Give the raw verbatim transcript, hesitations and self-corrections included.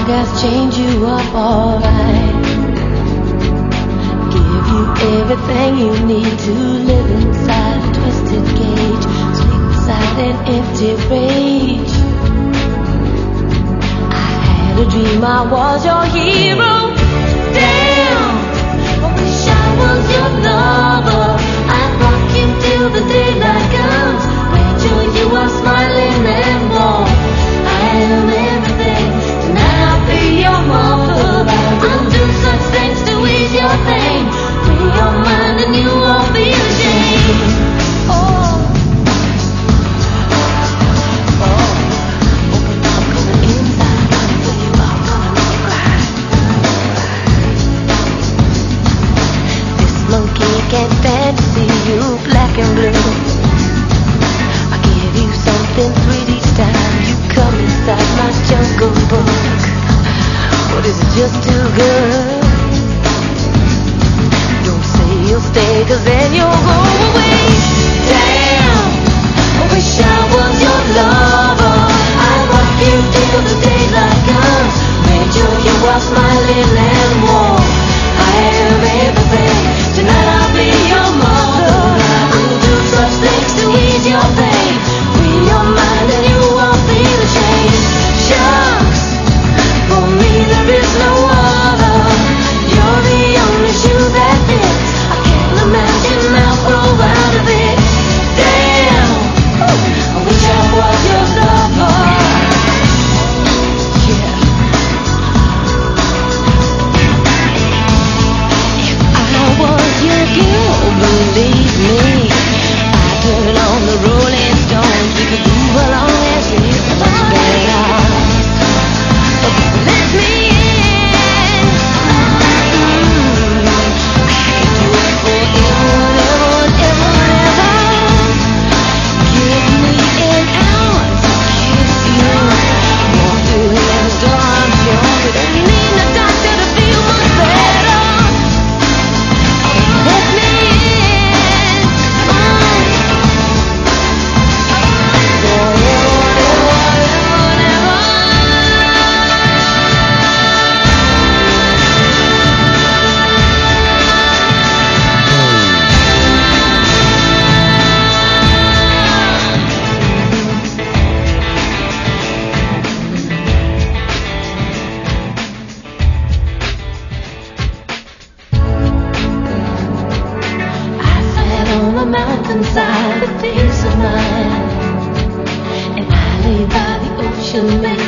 guys change you up alright. Give you everything you need to live inside a twisted cage, sleep inside an empty rage. I had a dream I was your hero. Damn, I wish I was your lover. I'd rock you till the daylight comes. Wait till you are smiling and warm. I am everything. Tonight I'll be your mother. I'll do such things to ease your pain. Free your mind and you won't be ashamed. Oh, oh, open up from the inside. Until you are gonna make it right. This monkey can't stand to see you black and blue. I give you something sweet each time you come inside my jungle book. But is it just too good? Don't say you'll stay, cause then you'll go away. Damn, I wish I was your lover. I'd rock you till the daylight comes. Make sure you are smiling and warm. I am everything. Tonight I'll be your mother. I'll do such things to ease your pain. Free your mind and you won't feel ashamed. Shucks, for me there is no other. You're the only shoe that fits. I can't imagine I'll grow out of it. Damn, I wish I was your lover. Yeah. If I was your girl, believe me, I'd turn on the Rolling Stones. We could move along as if much better. Let me in. Mm, I can do it forever, ever, ever, ever. Give me an hour to kiss you. Walk through them storms, you don't need a doctor to feel much better. Let me in. I sat on the mountainside, the face of mine, and I lay by the ocean.